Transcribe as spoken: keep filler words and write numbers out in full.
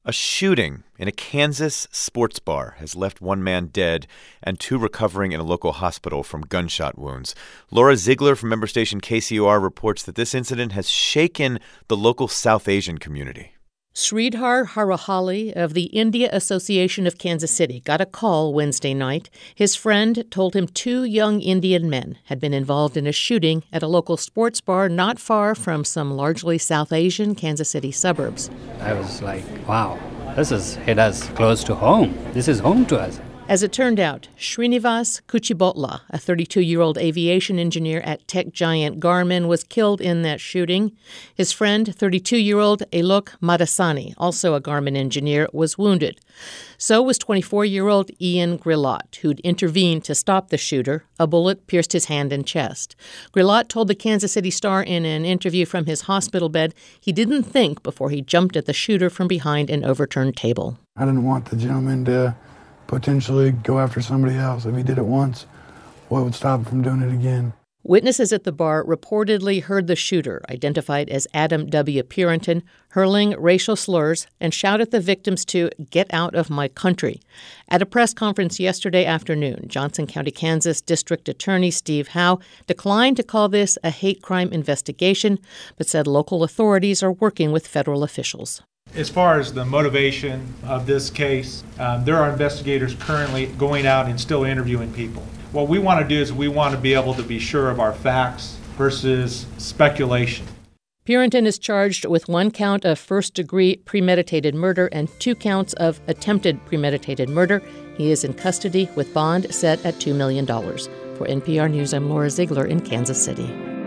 A shooting in a Kansas sports bar has left one man dead and two recovering in a local hospital from gunshot wounds. Laura Ziegler from member station K C O R reports that this incident has shaken the local South Asian community. Sridhar Harahali of the India Association of Kansas City got a call Wednesday night. His friend told him two young Indian men had been involved in a shooting at a local sports bar not far from some largely South Asian Kansas City suburbs. I was like, wow, this is hit us close to home. This is home to us. As it turned out, Srinivas Kuchibotla, a thirty-two-year-old aviation engineer at tech giant Garmin, was killed in that shooting. His friend, thirty-two-year-old Alok Madasani, also a Garmin engineer, was wounded. So was twenty-four-year-old Ian Grilot, who'd intervened to stop the shooter. A bullet pierced his hand and chest. Grilot told the Kansas City Star in an interview from his hospital bed he didn't think before he jumped at the shooter from behind an overturned table. I didn't want the gentleman to potentially go after somebody else. If he did it once, what would stop him from doing it again? Witnesses at the bar reportedly heard the shooter, identified as Adam W. Purinton, hurling racial slurs and shout at the victims to get out of my country. At a press conference yesterday afternoon, Johnson County, Kansas District Attorney Steve Howe declined to call this a hate crime investigation, but said local authorities are working with federal officials. As far as the motivation of this case, um, there are investigators currently going out and still interviewing people. What we want to do is we want to be able to be sure of our facts versus speculation. Purinton is charged with one count of first-degree premeditated murder and two counts of attempted premeditated murder. He is in custody with bond set at two million dollars. For N P R News, I'm Laura Ziegler in Kansas City.